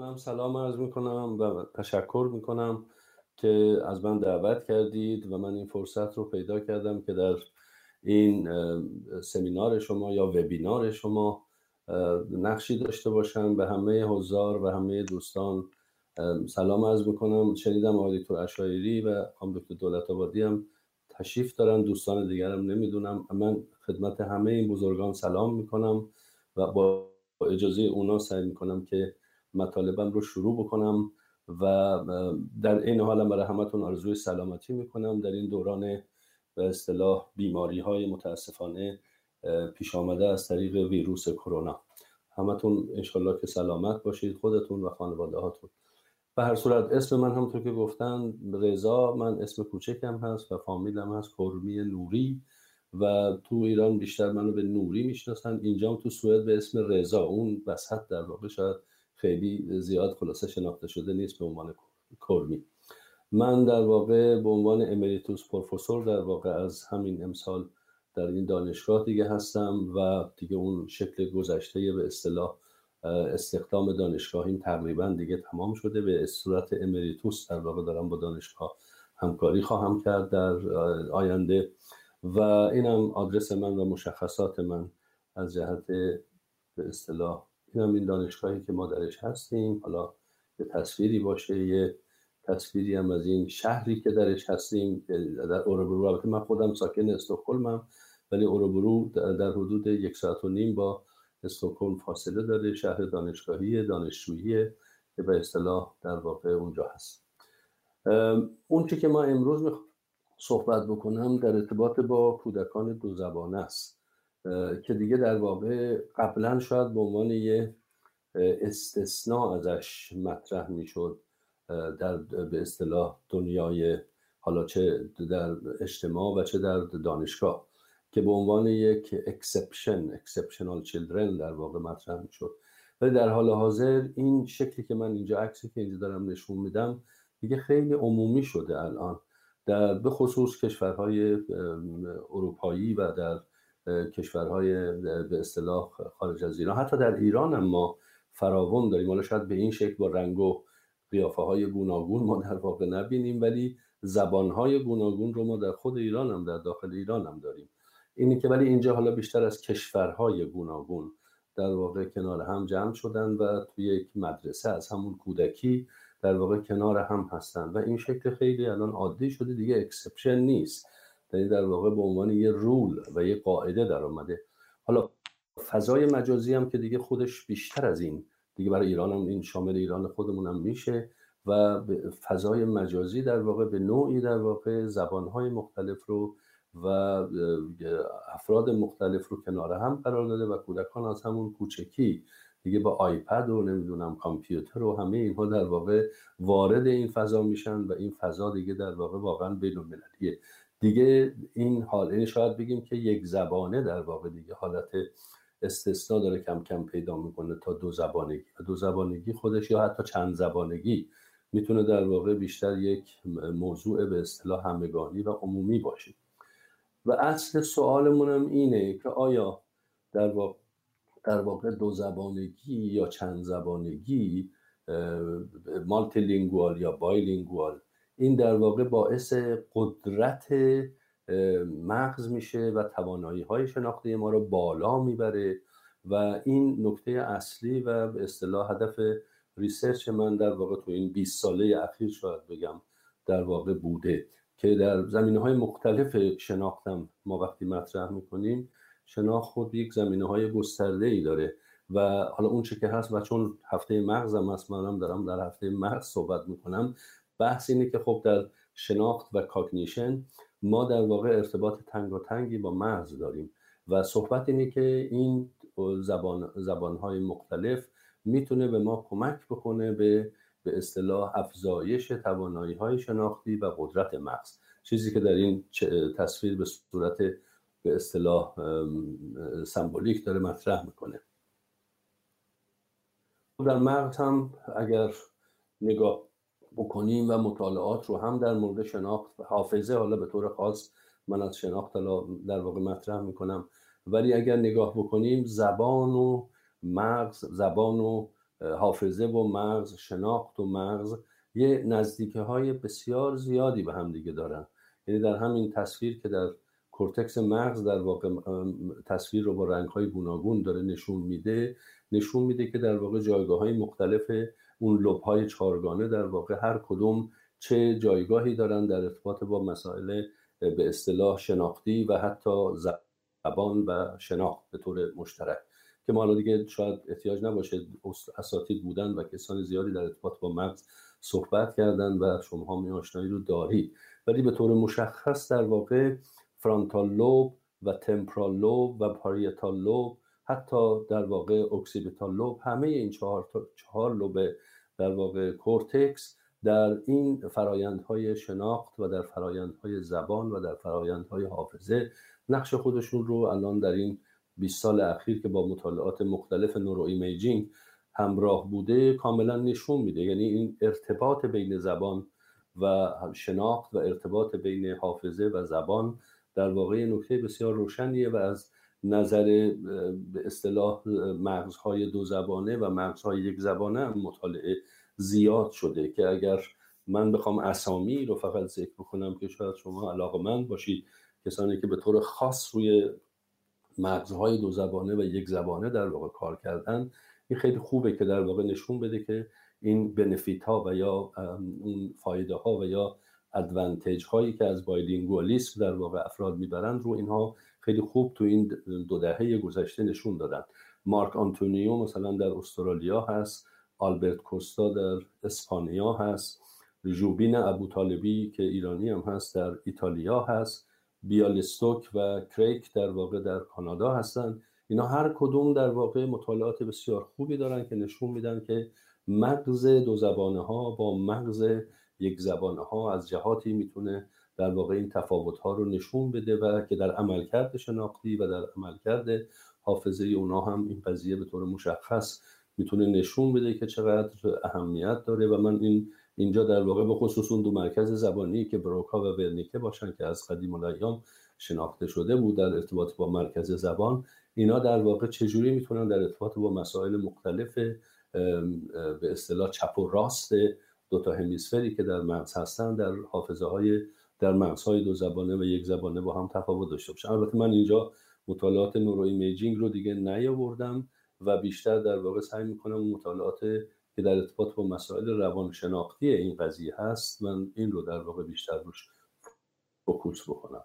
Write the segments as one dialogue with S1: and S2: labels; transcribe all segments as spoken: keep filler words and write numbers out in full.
S1: منم سلام عرض میکنم و تشکر میکنم که از من دعوت کردید و من این فرصت رو پیدا کردم که در این سمینار شما یا وبینار شما نقشی داشته باشم. به همه حضار و همه دوستان سلام عرض میکنم. شنیدم آقای دکتر عشایری و خانم دکتر دولت‌آبادی هم تشریف دارن، دوستان دیگرم نمیدونم. من خدمت همه این بزرگان سلام میکنم و با اجازه اونا سعی میکنم که مطالبم رو شروع بکنم و در این حال برای همتون آرزوی سلامتی میکنم در این دوران به اصطلاح بیماری های متاسفانه پیش آمده از طریق ویروس کرونا. همتون انشالله که سلامت باشید، خودتون و خانواده هاتون. به هر صورت اسم من همونطور که گفتن رضا، من اسم کوچکم هست و فامیلم هست کرمی نوری و تو ایران بیشتر منو به نوری میشناسن، اینجا تو سوئد به اسم رضا. اون وسط در واقع شاید خیلی زیاد خلاصه شناخته شده نیست به عنوان کرمی. من در واقع به عنوان امریتوس پروفسور در واقع از همین امسال در این دانشگاه دیگه هستم و دیگه اون شکل گذشته به اصطلاح استخدام دانشگاهیم تقریبا دیگه تمام شده. به صورت امریتوس در واقع دارم با دانشگاه همکاری خواهم کرد در آینده و اینم آدرس من و مشخصات من از جهت به اصطلاح اینم این دانشگاهی که ما درش هستیم. حالا یه تصویری باشه، یه تصویری هم از این شهری که درش هستیم در اوروبرو. البته من خودم ساکن استکهلمم ولی اوروبرو در حدود یک ساعت و نیم با استکهلم فاصله داره. شهر دانشگاهی دانشجویی که به اصطلاح در واقع اونجا هست. اون چی که ما امروز میخوام صحبت بکنم در ارتباط با کودکان دو زبانه است که دیگه در واقع قبلا شاید به عنوان یه استثناء ازش مطرح میشد در به اصطلاح دنیای حالا چه در اجتماع و چه در دانشگاه که به عنوان یک اکسپشن اکسپشنال چیلدرن در واقع مطرح میشد. ولی در حال حاضر این شکلی که من اینجا عکسی که اینجا دارم نشون میدم دیگه خیلی عمومی شده الان در به خصوص کشورهای اروپایی و در کشورهای به اصطلاح خارج از ایران. حتی در ایران هم ما فراوان داریم. حالا شاید به این شکل با رنگ و قیافه های گوناگون ما در واقع نبینیم ولی زبان های گوناگون رو ما در خود ایران هم در داخل ایران هم داریم. اینی که ولی اینجا حالا بیشتر از کشورهای گوناگون در واقع کنار هم جمع شدن و توی یک مدرسه از همون کودکی در واقع کنار هم هستن و این شکل خیلی الان عادی شده دیگه، اکسپشن نیست، یعنی در واقع به عنوان یه رول و یه قاعده در اومده. حالا فضای مجازی هم که دیگه خودش بیشتر از این دیگه برای ایران هم این شامل ایران خودمون هم میشه و فضای مجازی در واقع به نوعی در واقع زبانهای مختلف رو و افراد مختلف رو کنار هم قرار داده و کودکان از همون کوچکی دیگه با آیپد و نمیدونم کامپیوتر و همه اینها در واقع وارد این فضا میشن و این فضا دیگه در واقع واقعا بین‌المللیه دیگه. این حال این شاید بگیم که یک زبانه در واقع دیگه حالت استثناء داره کم کم پیدا میکنه تا دو زبانگی و دو زبانگی خودش یا حتی چند زبانگی میتونه در واقع بیشتر یک موضوع به اصطلاح همگانی و عمومی باشه. و اصل سوالمون هم اینه که آیا در واقع در واقع دو زبانگی یا چند زبانگی، مالتی لینگوال یا بایلینگوال، این در واقع باعث قدرت مغز میشه و توانایی های شناختی ما رو بالا میبره و این نکته اصلی و به اصطلاح هدف ریسرچ من در واقع تو این بیست ساله اخیر شاید بگم در واقع بوده که در زمینه‌های مختلف شناختم ما وقتی مطرح میکنیم شناخت خود یک زمینه‌های گسترده‌ای داره و حالا اون چه که هست و چون هفته مغزم هست منم دارم در هفته مغز صحبت میکنم. بحث اینه که خب در شناخت و کاگنیشن ما در واقع ارتباط تنگاتنگی با مغز داریم و صحبت اینه که این زبان زبان‌های مختلف میتونه به ما کمک بکنه به به اصطلاح افزایش توانایی‌های شناختی و قدرت مغز، چیزی که در این تصویر به صورت به اصطلاح سمبولیک داره مطرح میکنه. در مغز هم اگر نگاه بکنیم و مطالعات رو هم در مورد شناخت و حافظه، حالا به طور خاص من از شناخت در واقع مطرح میکنم، ولی اگر نگاه بکنیم زبان و مغز، زبان و حافظه و مغز، شناخت و مغز یه نزدیکی های بسیار زیادی به هم دیگه دارن. یعنی در همین تصویر که در کورتکس مغز در واقع تصویر رو با رنگ‌های گوناگون داره نشون میده، نشون میده که در واقع جایگاه‌های مختلف اون لوب‌های چهارگانه در واقع هر کدوم چه جایگاهی دارن در ارتباط با مسائل به اصطلاح شناختی و حتی زبان و شناخت به طور مشترک، که ما حالا دیگه شاید احتیاج نباشه اساتید بودن و کسان زیادی در ارتباط با مغز صحبت کردن و شما هم این آشنایی رو دارید. ولی به طور مشخص در واقع فرانتال لوب و تمپرال لوب و پاریتال لوب، حتی در واقع اکسیپیتال لوب، همه این چهار چهار لوب در واقع کورتکس در این فرایندهای شناخت و در فرایندهای زبان و در فرایندهای حافظه نقش خودشون رو الان در این بیست سال اخیر که با مطالعات مختلف نورو ایمیجینگ همراه بوده کاملا نشون میده. یعنی این ارتباط بین زبان و شناخت و ارتباط بین حافظه و زبان در واقع نکته بسیار روشنیه و از نظر به اصطلاح مغزهای دو زبانه و مغزهای یک زبانه هم مطالعه زیاد شده که اگر من بخوام اسامی رو فقط ذکر بکنم که شاید شما علاقه‌مند باشید، کسانی که به طور خاص روی مغزهای دو زبانه و یک زبانه در واقع کار کردن، این خیلی خوبه که در واقع نشون بده که این بنفیت ها و یا اون فایده ها و یا ادوانتیج هایی که از بایلینگوالیسم در واقع افراد میبرند رو اینها خیلی خوب تو این دو دهه گذشته نشون دادن. مارک آنتونیو مثلا در استرالیا هست، آلبرت کوستا در اسپانیا هست، ژوبین ابوطالبی که ایرانی هم هست در ایتالیا هست، بیالستوک و کریک در واقع در کانادا هستن. اینا هر کدوم در واقع مطالعات بسیار خوبی دارن که نشون میدن که مغز دو زبانه ها با مغز یک زبانه ها از جهاتی میتونه در واقع این تفاوت ها رو نشون بده و که در عملکرد شناختی و در عملکرد حافظه اونا هم این قضیه به طور مشخص میتونه نشون بده که چقدر اهمیت داره. و من این اینجا در واقع به خصوص اون دو مرکز زبانی که بروکا و ورنیکه باشن که از قدیم الایام شناخته شده بود در ارتباط با مرکز زبان، اینا در واقع چجوری میتونن در ارتباط با مسائل مختلف به اصطلاح چپ و راست دو تا همیسفری که در مغز هستن در حافظه های در مغزهای دو زبانه و یک زبانه با هم تفاوت داشته باشن. البته من اینجا مطالعات نورو ایمیجینگ رو دیگه نیاوردم و بیشتر در واقع سعی میکنم اون مطالعات که در ارتباط با مسائل روانشناختی این قضیه هست من این رو در واقع بیشتر روش فوکوس بکنم.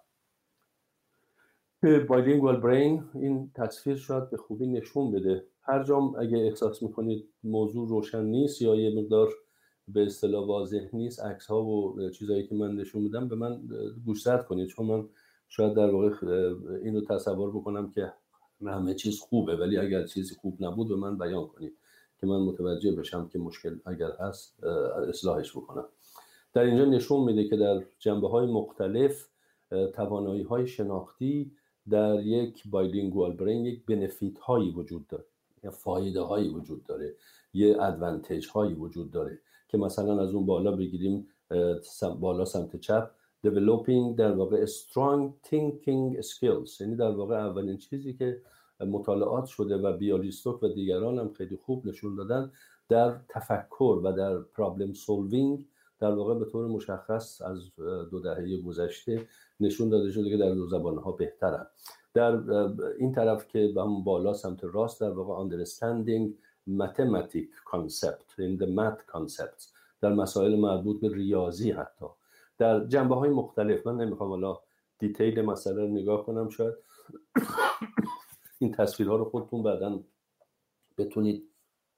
S1: بایلینگوال برین این تصویر شاید به خوبی نشون بده. هر جام اگه احساس میکنید موضوع روشن نیست یا یه مقدار به اصطلاح واضح نیست عکس ها و چیزایی که من نشون میدم به من گوشزد کنید، چون من شاید در واقع اینو تصور بکنم که همه چیز خوبه، ولی اگر چیزی خوب نبود به من بیان کنید که من متوجه بشم که مشکل اگر هست اصلاحش بکنم. در اینجا نشون میده که در جنبه‌های مختلف توانایی‌های شناختی در یک بایلینگوال برین یک بنفیت هایی وجود داره، یا فایده هایی وجود داره، یه ادوانتیج هایی وجود داره که مثلا از اون بالا بگیریم بالا سمت چپ developing در واقع strong thinking skills، یعنی در واقع اولین چیزی که مطالعات شده و بیالیستوک و دیگران هم خیلی خوب نشون دادن در تفکر و در پرابلم سولوینگ در واقع به طور مشخص از دو دهه گذشته نشون داده شده که در دو زبانها بهترن. در این طرف که هم بالا سمت راست در واقع understanding mathematic concept in the math concepts در مسائل مربوط به ریاضی، حتی در جنبه های مختلف. من نمیخوام حالا دیتیل مسئله رو نگاه کنم، شاید این تصویرها رو خودتون بعداً بتونید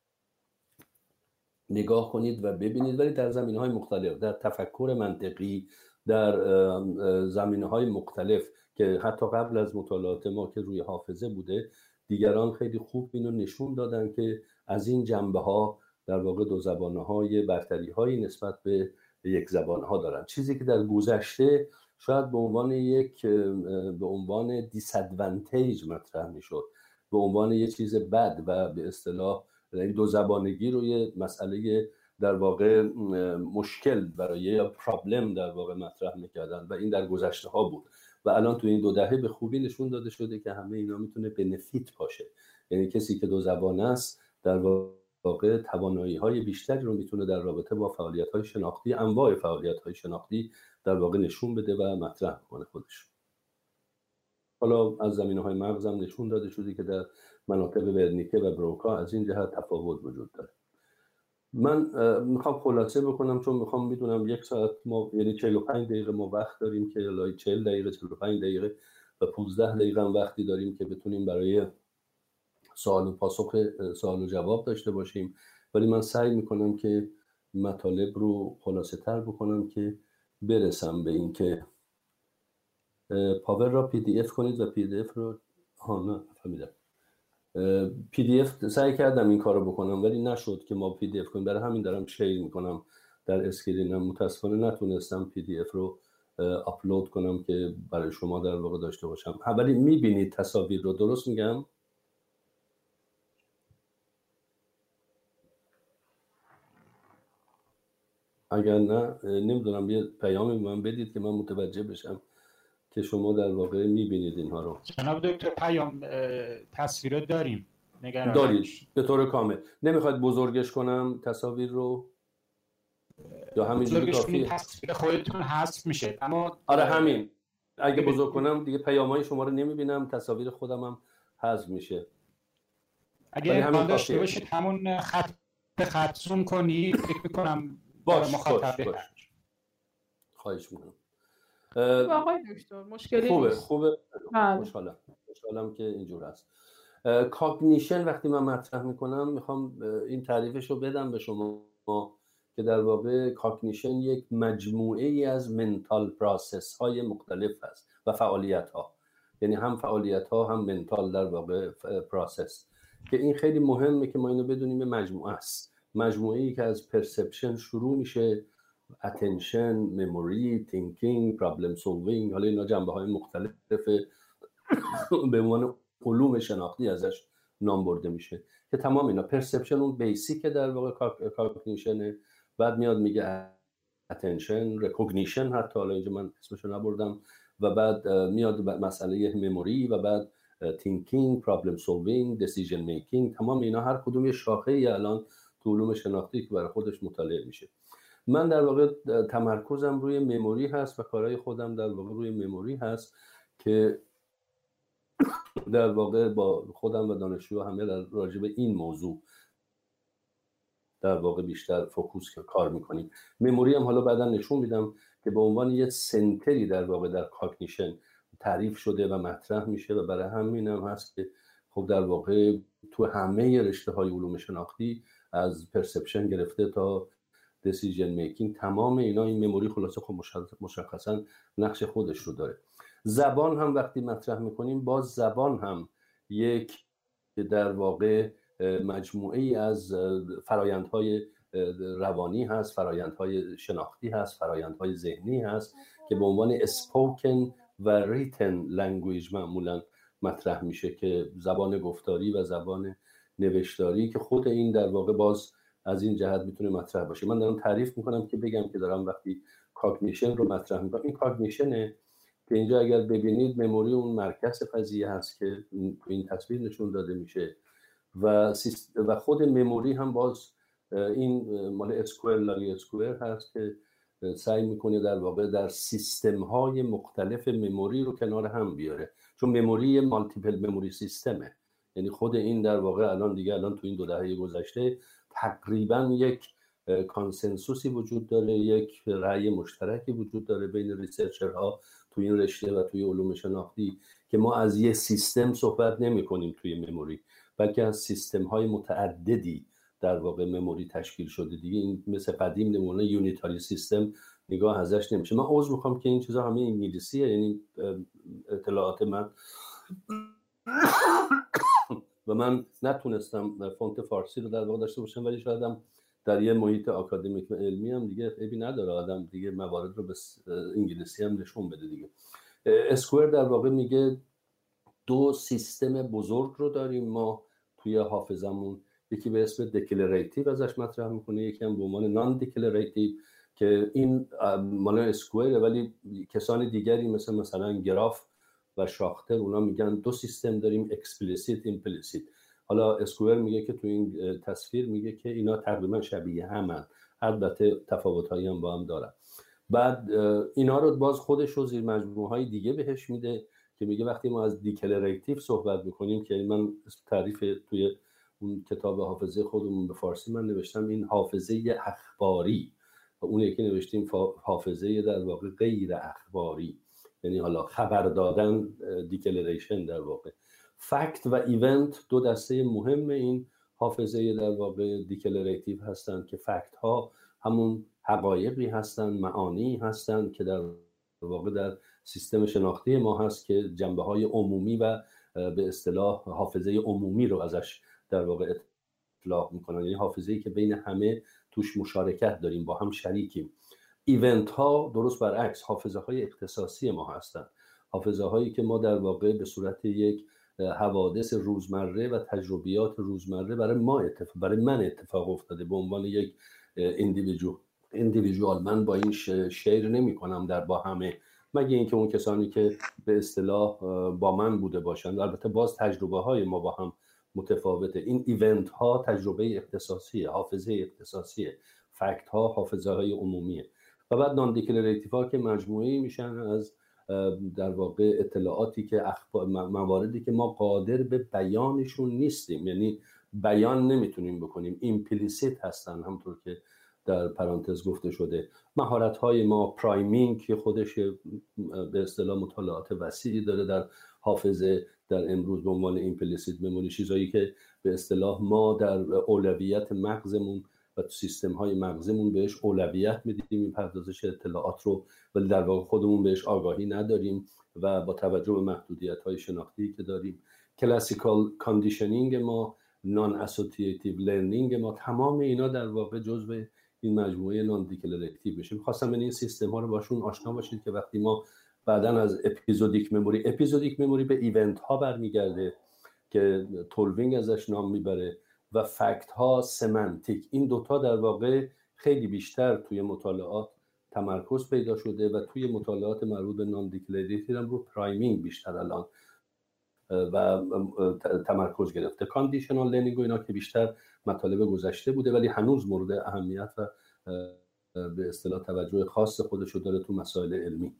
S1: نگاه کنید و ببینید، ولی در زمینه‌های مختلف، در تفکر منطقی، در زمینه‌های مختلف که حتی قبل از مطالعات ما که روی حافظه بوده دیگران خیلی خوب اینو نشون دادن که از این جنبه‌ها در واقع دو زبانه‌های برتری‌هایی نسبت به یک زبان‌ها دارن. چیزی که در گذشته شاید به عنوان یک به عنوان دیسادوانتیج مطرح می‌شد، به عنوان یک چیز بد و به اصطلاح این دو زبانگی رو یه مسئله در واقع مشکل برای یا پرابلم در واقع مطرح میکردن و این در گذشته ها بود و الان تو این دو دهه به خوبی نشون داده شده که همه اینا میتونه بنفیت باشه. یعنی کسی که دو زبانه است در واقع واقع توانایی‌های بیشتری رو میتونه در رابطه با فعالیت‌های شناختی، انواع فعالیت‌های شناختی در واقع نشون بده و مطرح کنه خودش. حالا از زمینه‌های مغزم نشون داده شده که در مناطق ورنیکه و بروکا از این جهت تفاوت وجود داره. من میخوام خلاصه بکنم چون میخوام میدونم یک ساعت ما یعنی چهل و پنج دقیقه ما وقت داریم که الهی چهل دقیقه چهل و پنج دقیقه و پانزده دقیقه هم وقتی داریم که بتونیم برای سوال و پاسخ سوال و جواب داشته باشیم، ولی من سعی میکنم که مطالب رو خلاصه تر بکنم که برسم به این که پاور را پی دی اف کنید و پی دی اف رو ها نه فهمیدم پی دی اف سعی کردم این کارو بکنم ولی نشد که ما پی دی اف کنیم، برای همین دارم شیر میکنم در اسکرینم. متاسفانه نتونستم پی دی اف رو آپلود کنم که برای شما در واقع داشته باشم. ولی میبینید تصاویر رو، درست میگم؟ اگر نه نمیدونم یه پیامی به من بدید که من متوجه بشم که شما در واقع میبینید اینها رو.
S2: جناب دکتر پیام تصویر داریم، نگران
S1: دارید به طور کامل. نمیخواید بزرگش کنم تصاویر رو یا همینجوری کافیه؟
S2: تصویر خودتون حذف میشه اما
S1: آره همین، اگه بزرگ کنم دیگه پیام‌های شما رو نمیبینم، تصاویر خودم هم حذف میشه.
S2: اگه امکان داشته باشید همون خط به خط زوم کنید فکر میکنم
S1: باش باش باش خواهش میکنم.
S3: آقای دکتر مشکلی
S1: خوبه
S3: نیست.
S1: خوبه خوشحالم خوشحالم که اینجور هست. کاگنیشن وقتی من مطرح میکنم میخوام این تعریفش رو بدم به شما که در واقع کاگنیشن یک مجموعه ای از منتال پروسس های مختلف هست و فعالیت ها، یعنی هم فعالیت ها هم منتال در واقع پروسس، که این خیلی مهمه که ما اینو بدونیم. مجموعه است، مجموعه ای که از پرسپشن شروع میشه، اتنشن، مموری، تینکینگ، پرابلم سولوینگ، حالا اینا جنبه های مختلف به عنوان علوم شناختی ازش نام برده میشه که تمام اینا پرسپشن اون بیسیک در واقع کاگنیشنه. بعد میاد میگه اتنشن، ریکگنیشن، حتی حالا اینجا من اسمشو نبردم، و بعد میاد مسئله مموری و بعد تینکینگ، پرابلم سولوینگ، دیسیژن میکینگ. تمام اینا هر کدوم یه شاخه ای الان تو علوم شناختی که برای خودش مطالعه میشه. من در واقع تمرکزم روی مموری هست و کارهای خودم در واقع روی مموری هست که در واقع با خودم و دانشجو همه راجع به این موضوع در واقع بیشتر فوکوس کار میکنیم. مموری هم حالا بعدا نشون میدم که به عنوان یه سنتری در واقع در کاگنیشن تعریف شده و مطرح میشه و برای همین هم هست که خب در واقع تو همه رشته های علوم شناختی از پرسپشن گرفته تا دیسیژن میکینگ تمام اینا این مموری خلاصه خب مشخصا نقش خودش رو داره. زبان هم وقتی مطرح میکنیم باز زبان هم یک در واقع مجموعه ای از فرایندهای روانی هست، فرایندهای شناختی هست، فرایندهای ذهنی هست که به عنوان اسپوکن و ریتن لنگویج معمولا مطرح میشه که زبان گفتاری و زبان نوشتاری، که خود این در واقع باز از این جهت میتونه مطرح باشه. من دارم تعریف میکنم که بگم که دارم وقتی کاگنیشن رو مطرح میکنم، این کاگنیشنه که اینجا اگر ببینید مموری اون مرکز قضیه هست که این تصویر نشون داده میشه و و خود مموری هم باز این مال اسکوئر لالی اسکوئر هست که سعی میکنه در واقع در سیستم های مختلف مموری رو کنار هم بیاره، چون مموری مالتیپل مموری سیستمه. یعنی خود این در واقع الان دیگه الان تو این دو دهه گذشته تقریبا یک کانسنسوسی وجود داره، یک رأی مشترکی وجود داره بین ریسرچرها توی این رشته و توی علوم شناختی که ما از یه سیستم صحبت نمی کنیم توی مموری، بلکه از سیستم های متعددی در واقع مموری تشکیل شده دیگه. این مثل قدیم نمونه یونیتاری سیستم نگاه ازش نمیشه. من عذر میخوام که این چیزا همه انگلیسیه، یعنی اطلاعات من و من نتونستم فونت فارسی رو در واقع داشته باشم، ولی شاید هم در یه محیط آکادمیک و علمی هم دیگه عیبی نداره آدم دیگه موارد رو به انگلیسی هم نشون بده دیگه. اسکوئر در واقع میگه دو سیستم بزرگ رو داریم ما توی حافظمون، یکی به اسم دکلریتیو ازش مطرح میکنه، یکی هم به عنوان نان دکلریتیو که این مال اسکوئره، ولی کسان دیگری مثل مثلا گراف و شاختر اونا میگن دو سیستم داریم، اکسپلیسیت ایمپلیسیت. حالا اسکوئر میگه که تو این تصویر میگه که اینا تقریبا شبیه همن، البته تفاوت‌هایی هم با هم دارن. بعد اینا رو باز خودش رو زیر مجموعه‌های دیگه بهش میده که میگه وقتی ما از دیکلریتیو صحبت میکنیم، که من تعریف توی اون کتاب حافظه خودمون به فارسی من نوشتم این حافظه اخباری، و اون یکی نوشتیم حافظه در واقع غیر اخباری، یعنی حالا خبر دادن، دیکلریشن در واقع. فکت و ایونت دو دسته مهم این حافظه در واقع دیکلریتیو هستند که فکت ها همون حقایقی هستند، معانی هستند که در واقع در سیستم شناختی ما هست که جنبه های عمومی و به اصطلاح حافظه عمومی رو ازش در واقع اطلاق میکنن، یعنی حافظه‌ای که بین همه توش مشارکت داریم، با هم شریکیم. ایونت ها درست برعکس حافظه های اختصاصی ما هستند، حافظه هایی که ما در واقع به صورت یک حوادث روزمره و تجربیات روزمره برای ما اتفاق برای من اتفاق افتاده به عنوان یک ایندیویدوال ایندیویدوال من با این شیر نمی کنم در با همه، مگه اینکه اون کسانی که به اصطلاح با من بوده باشند. البته باز تجربه های ما با هم متفاوته. این ایونت ها تجربه اختصاصیه، حافظه اختصاصیه، فکت ها حافظه های عمومیه. و بعد نان دیکلریتیو ها که مجموعه‌ای میشن از در واقع اطلاعاتی که اخبار، مواردی که ما قادر به بیانشون نیستیم، یعنی بیان نمیتونیم بکنیم، ایمپلیسیت هستن، همونطور که در پرانتز گفته شده. مهارت های ما، پرایمینگ که خودش به اصطلاح مطالعات وسیعی داره در حافظه در امروز به عنوان ایمپلیسیت مموری، چیزایی که به اصطلاح ما در اولویت مغزمون و تو سیستم های مغزمون بهش اولویت میدیم این پردازش اطلاعات رو، ولی در واقع خودمون بهش آگاهی نداریم و با توجه به محدودیت های شناختی که داریم. کلاسیکال کاندیشنینگ ما، نان اسوسییتیو لرنینگ ما، تمام اینا در واقع جزء این مجموعه نان دیکلریتیو میشه. می‌خواستم این سیستم ها رو باشون آشنا باشید که وقتی ما بعداً از اپیزودیک مموری، اپیزودیک مموری به ایونت ها برمیگرده که تولوینگ ازش نام میبره، و فکت ها سمنتیک، این دوتا در واقع خیلی بیشتر توی مطالعات تمرکز پیدا شده و توی مطالعات مربوط به نان دیکلریتیو هم رو پرایمینگ بیشتر الان و تمرکز گرفته. کاندیشنال لرنینگ و اینا که بیشتر مطالب گذشته بوده ولی هنوز مورد اهمیت و به اصطلاح توجه خاص خودشو داره تو مسائل علمی.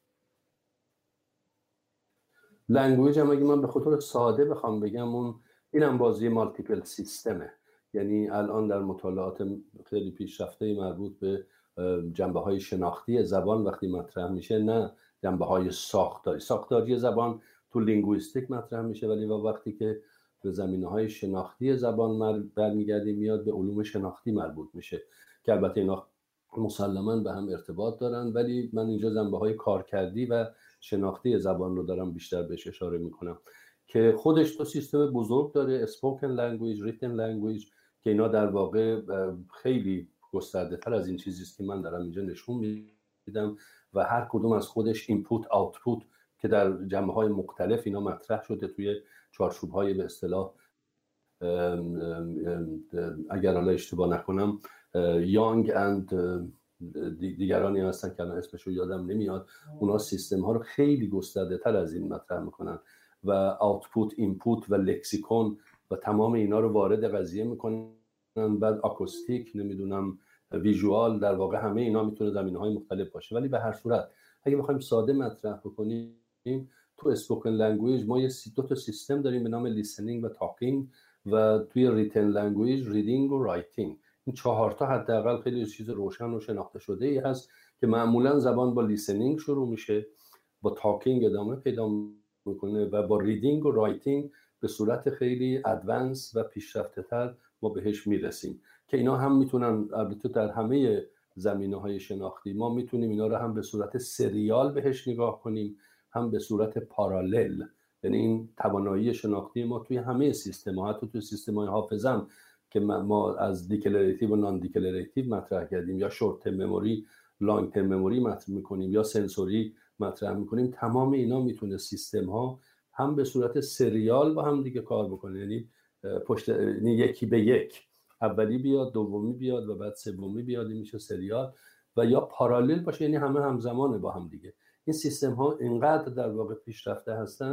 S1: لنگویج هم اگه من به خاطر ساده بخوام بگم، اون اینم بازی مالتیپل سیستمه، یعنی الان در مطالعات خیلی پیشرفته مربوط به جنبه‌های شناختی زبان وقتی مطرح میشه، نه جنبه‌های ساختاری. ساختاری زبان تو لینگویستیک مطرح میشه، ولی وقتی که به زمینه‌های شناختی زبان برمیگردیم میاد به علوم شناختی مربوط میشه که البته اینا مسلماً به هم ارتباط دارن، ولی من اینجا جنبه‌های کارکردی و شناختی زبان رو دارم بیشتر بهش اشاره میکنم که خودش تو سیستم بزرگ داره، اسپوکن لنگویج، ریتن لنگویج، که اینا در واقع خیلی گسترده تر از این چیزی است که من دارم اینجا نشون میدم و هر کدوم از خودش اینپوت آوتپوت که در جنبه‌های مختلف اینا مطرح شده توی چارچوب‌های به اصطلاح اگر حالا اشتباه نکنم یانگ اند دیگرانی هستن که الان اسمش رو یادم نمیاد، اونا سیستم ها رو خیلی گسترده تر از این مطرح میکنن و آوتپوت، اینپوت و لکسیکون و تمام اینا رو وارد قضیه میکنن. بعد آکوستیک، نمیدونم ویژوال، در واقع همه اینا میتونه زمینه‌های مختلف باشه. ولی به هر صورت اگه بخوایم ساده مطرح بکنیم، تو اسپوکن لنگویج ما یه دو تا سیستم داریم به نام لیسنینگ و تاکینگ، و توی ریتن لنگویج ریدینگ و رایتینگ. این چهار تا حداقل خیلی چیز روشن و شناخته شده ای هست که معمولا زبان با لیسنینگ شروع میشه، با تاکینگ ادامه پیدا میکنه و با ریدینگ و رایتینگ به صورت خیلی ادوانس و پیشرفته تر ما بهش میرسیم که اینا هم میتونن البته در همه زمینه‌های شناختی ما میتونیم اینا رو هم به صورت سریال بهش نگاه کنیم، هم به صورت پارالل. یعنی این توانایی شناختی ما توی همه سیستم‌ها، حتی توی سیستم‌های حافظه که ما از دیکلریتیو و نان دیکلریتیو مطرح کردیم، یا شورت ترم مموری، لانگ ترم مموری مطرح می‌کنیم، یا سنسوری مطرح می‌کنیم، تمام اینا میتونه سیستم‌ها هم به صورت سریال با هم دیگه کار بکنه، یعنی پشت یعنی یکی به یک، اولی بیاد دومی بیاد و بعد سومی بیاد، این میشه سریال، و یا پارالل باشه، یعنی همه همزمانه با هم دیگه. این سیستم‌ها اینقدر در واقع پیشرفته هستن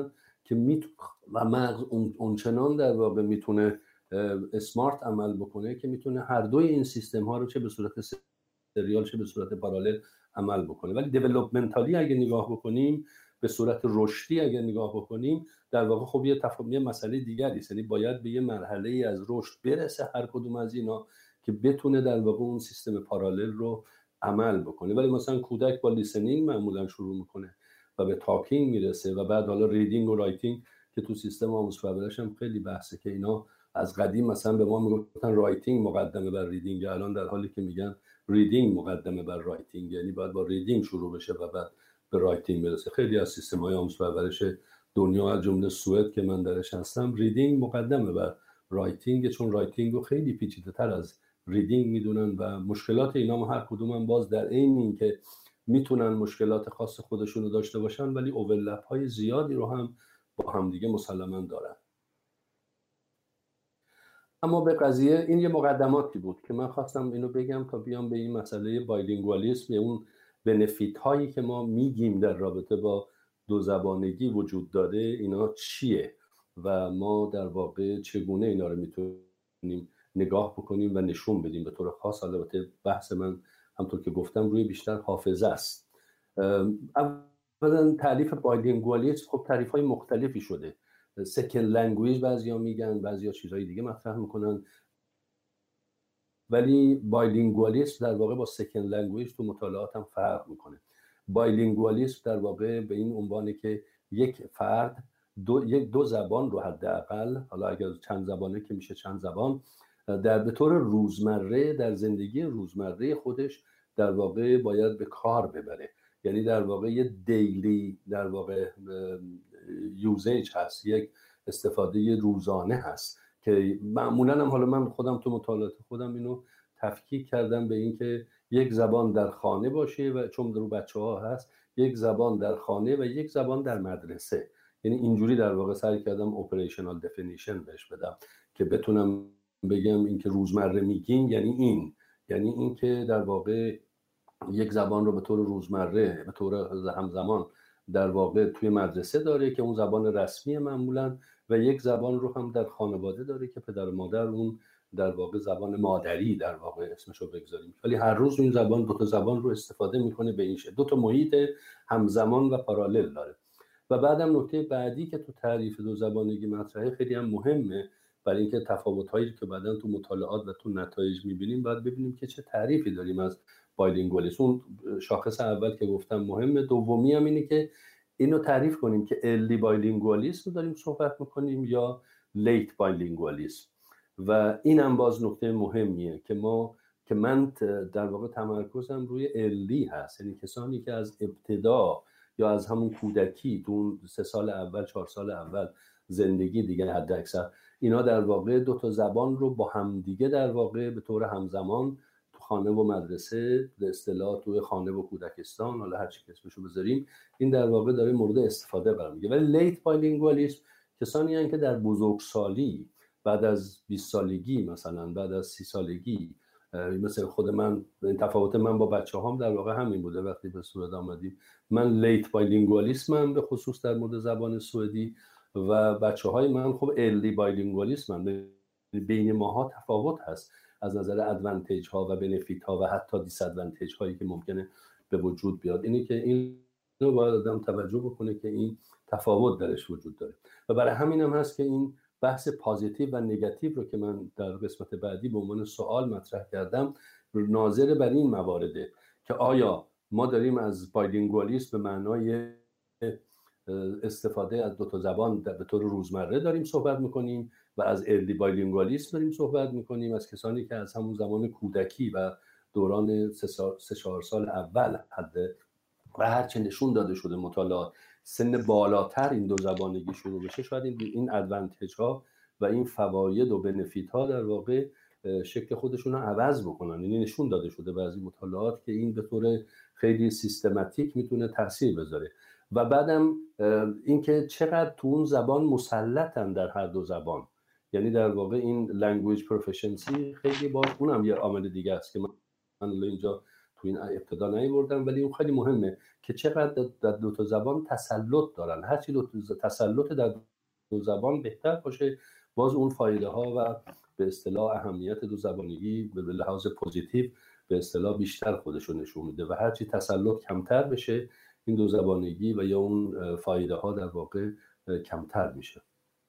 S1: که می و مغز اونچنان در واقع میتونه اسمارت عمل بکنه که میتونه هر دوی این سیستم ها رو چه به صورت سریال چه به صورت پارالل عمل بکنه. ولی دیولپمنتالی اگه نگاه بکنیم، به صورت رشدی اگه نگاه بکنیم، در واقع خب یه تفاوت مسئله دیگری است. یعنی باید به یه مرحله از رشد برسه هر کدوم از اینا که بتونه در واقع اون سیستم پارالل رو عمل بکنه. ولی مثلا کودک با لیسنینگ معمولا شروع میکنه و به تاکینگ میرسه و بعد حالا ریدینگ و رایتینگ که تو سیستم آموزش و پرورش هم خیلی بحثه که اینا از قدیم مثلا به ما میگفتن رایتینگ مقدمه بر ریدینگ، الان در حالی که میگن ریدینگ مقدمه بر رایتینگ، یعنی باید با ریدینگ شروع بشه و بعد به رایتینگ برسه. خیلی از سیستم‌های آموزش و پرورش دنیا از جمله سوئد که من درش هستم ریدینگ مقدمه بر رایتینگ، چون رایتینگ رو خیلی پیچیده‌تر از ریدینگ میدونن و مشکلات اینا ما هر کدوم هم باز در عین این که میتونن مشکلات خاص خودشون رو داشته باشن ولی اوورلپ های زیادی رو هم با همدیگه مسلماً دارن. اما به قضیه این یه مقدماتی بود که من خواستم اینو بگم تا بیام به این مسئله بایلینگوالیسم، یا اون بنفیت هایی که ما میگیم در رابطه با دو زبانگی وجود داره اینا چیه و ما در واقع چگونه اینا رو میتونیم نگاه بکنیم و نشون بدیم. به طور خاص البته بحث من همونطور که گفتم روی بیشتر حافظه است. اولا تعریف بایلینگوالیسم خب تعریف های مختلفی شده. سکند لنگویج بعضیا میگن، بعضیا چیزهای دیگه مطرح میکنن، ولی بایلینگوالیسم در واقع با سکند لنگویج تو مطالعات هم فرق میکنه. بایلینگوالیسم در واقع به این عنوانه که یک فرد دو یک دو زبان رو حداقل، حالا اگر چند زبانه که میشه چند زبان، در به طور روزمره در زندگی روزمره خودش در واقع باید به کار ببره. یعنی در واقع یه دیلی در واقع یوزیج هست، یک استفاده روزانه هست که معمولا هم حالا من خودم تو مطالعات خودم اینو تفکیک کردم به این که یک زبان در خانه باشه و چون رو بچه ها هست یک زبان در خانه و یک زبان در مدرسه. یعنی اینجوری در واقع سعی کردم اپریشنال دفینیشن بهش بدم که بتونم بگم این که روزمره میگیم یعنی این یعنی این که در واقع یک زبان رو به طور روزمره به طور همزمان در واقع توی مدرسه داره که اون زبان رسمی معمولا و یک زبان رو هم در خانواده داره که پدر و مادر اون در واقع زبان مادری در واقع اسمشو بگذاریم، ولی هر روز این زبان دو تا زبان رو استفاده میکنه به این شکل، دو تا محیط همزمان و پارالل داره. و بعدم نکته بعدی که تو تعریف دو زبانگی مطرحه خیلی هم مهمه، برای اینکه تفاوت‌هایی که بعداً تو مطالعات و تو نتایج می‌بینیم باید ببینیم که چه تعریفی داریم از بایلینگوالیسم. اون شاخص اول که گفتم مهمه. دومی هم اینه که اینو تعریف کنیم که ارلی بایلینگوالیسم رو داریم صحبت می‌کنیم یا لیت بایلینگوالیسم. و اینم باز نکته مهمیه که ما که من در واقع تمرکزم روی ارلی هست، یعنی کسانی که از ابتدا یا از همون کودکی تو اون سه سال اول چهار سال اول زندگی دیگه حد اکثر اینا در واقع دو تا زبان رو با هم دیگه در واقع به طور همزمان تو خانه و مدرسه، به اصطلاح توی خانه و کودکستان، حالا هر چی که اسمشو بذاریم، این در واقع داره مورد استفاده قرار میگیره. ولی لیت بایلینگوالیسم کسانی هستند که در بزرگسالی بعد از بیست سالگی مثلا بعد از سی سالگی، مثل خود من، تفاوت من با بچه هم در واقع همین بوده. وقتی به سوئد آمدیم من لیت بایلینگوالیسمم به خصوص در مورد زبان سوئدی و بچه های من خب ارلی بایلینگوالیسمم. بین ماها تفاوت هست از نظر ادوانتیج ها و بنفیت ها و حتی دیس ادوانتیج هایی که ممکنه به وجود بیاد. اینی که این رو باید آدم توجه بکنه که این تفاوت درش وجود داره و برای همین هم هست که این بحث پازیتیو و نگاتیو رو که من در قسمت بعدی به عنوان سوال مطرح کردم ناظر بر این موارده که آیا ما داریم از بایلینگوالیسم به معنای استفاده از دو تا زبان به طور روزمره داریم صحبت میکنیم و از ارلی بایلینگوالیسم داریم صحبت میکنیم، از کسانی که از همون زمان کودکی و دوران سه چهار سال اول حد و هرچه نشون داده شده مطالعات سن بالاتر این دو زبانگی شروع بشه، شاید این این ادوانتیج ها و این فواید و بنفیت ها در واقع شکل خودشون رو عوض بکنن. یعنی نشون داده شده بعضی مطالعات که این به طور خیلی سیستماتیک میتونه تاثیر بذاره. و بعدم اینکه چقدر تو اون زبان مسلطن در هر دو زبان، یعنی در واقع این لنگویج پروفیشنسی خیلی باز اونم یه عامل دیگه است که من اینجا تو این ابتدا نیاوردم، ولی اون خیلی مهمه که چقدر در دو تا زبان تسلط دارن. هرچی دو تسلط در دو زبان بهتر باشه، باز اون فایده ها و به اصطلاح اهمیت دو زبانگی به لحاظ پوزیتیو به اصطلاح بیشتر خودشو نشون میده و هرچی تسلط کمتر بشه این دو زبانگی و یا اون فایده ها در واقع کمتر میشه.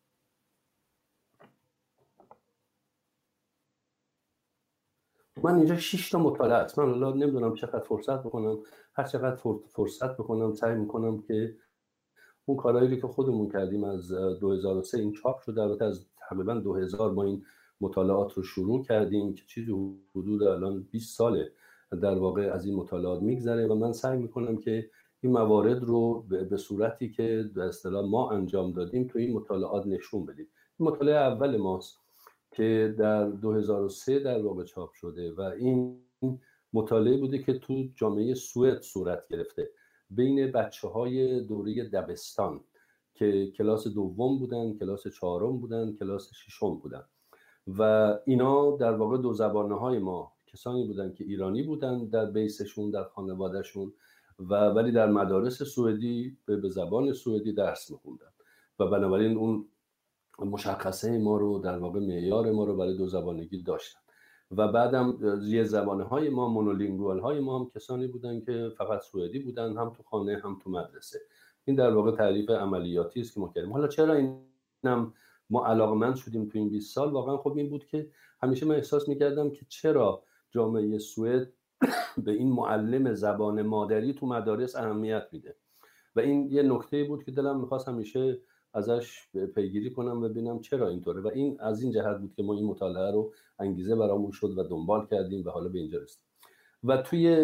S1: من اینجا شش تا مطالعه است. من الان نمیدونم چقدر فرصت بکنم، هر چقدر فرصت بکنم سعی میکنم که اون کارهایی که خودمون کردیم از دو هزار و سه این چاپ شده. البته از تقریبا دو هزار ما این مطالعات رو شروع کردیم که چیزی حدود الان بیست ساله در واقع از این مطالعات میگذره و من سعی میکنم که این موارد رو به صورتی که به اصطلاح ما انجام دادیم تو این مطالعات نشون بدیم. این مطالعه اول ماست که در دو هزار و سه در واقع چاپ شده و این مطالعه بوده که تو جامعه سوئد صورت گرفته بین بچه‌های دوره دبستان که کلاس دوم بودن، کلاس چهارم بودن، کلاس ششم بودن و اینا در واقع دو زبانه‌های ما کسانی بودن که ایرانی بودن در بیسشون، در خانوادهشون و ولی در مدارس سوئدی به زبان سوئدی درس می‌خوندن و بنابراین اون مشخصه ما رو در واقع معیار ما رو برای دو زبانگی داشتن و بعدم یه زبانهای ما مونولینگوال های ما هم کسانی بودن که فقط سوئدی بودن، هم تو خانه هم تو مدرسه. این در واقع تعریف عملیاتی است که ما کردیم. حالا چرا اینم ما علاقمند شدیم تو این بیست سال؟ واقعا خب این بود که همیشه من احساس می‌کردم که چرا جامعه سوئد به این معلم زبان مادری تو مدارس اهمیت میده و این یه نکته بود که دلم می‌خواست همیشه ازش پیگیری کنم و ببینم چرا اینطوره و این از این جهت بود که ما این مطالعه رو انگیزه برامون شد و دنبال کردیم و حالا به اینجا رسیدیم. و توی